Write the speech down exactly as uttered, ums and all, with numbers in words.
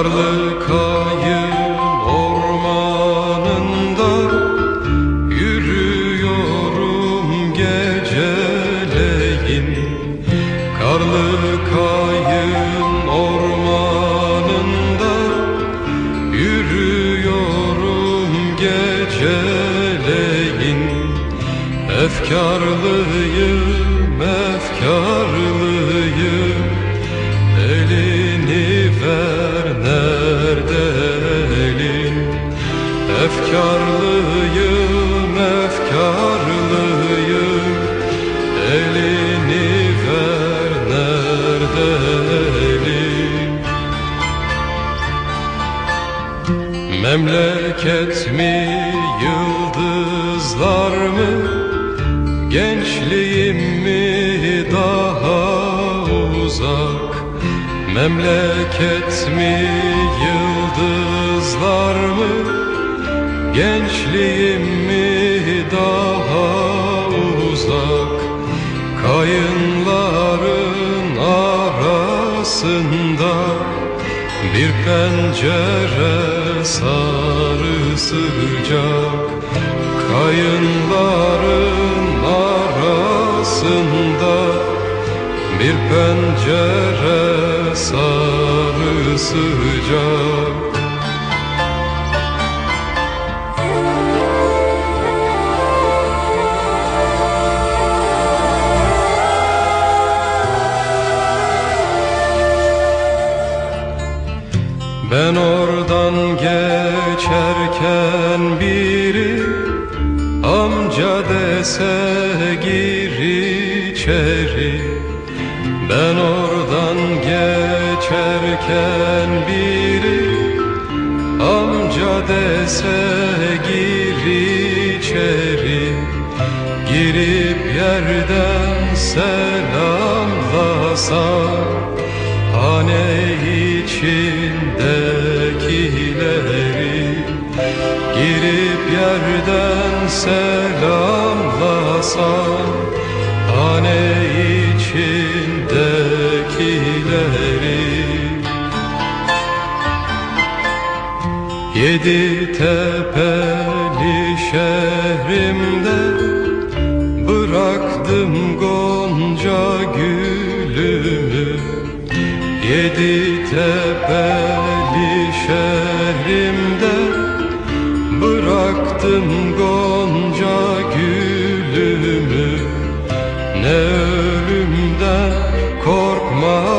Karlı kayın ormanında yürüyorum geceleyin. Karlı kayın ormanında yürüyorum geceleyin. Efkarlıyım, efkarlıyım, elini ver, nerede elin? Efkarlıyım, efkarlıyım, elini ver, nerede elin? Memleket mi, yıldızlar mı, gençliğim mi daha uzak? Memleket mi, yıldızlar mı, gençliğim mi daha uzak? Kayınların arasında bir pencere sarı sıcak. Kayınların arasında bir pencere sarı sıcak. Ben oradan geçerken biri amca dese gir içeri. Ben oradan geçerken biri amca dese gir içeri. Girip yerden selamlasam hane içindekileri. Girip yerden selamlasam hane içindekileri. Yedi tepeli şehrimde bıraktım gonca gülümü. Yedi tepeli şehrimde bıraktım gonca gülümü. Ne ölümden korkma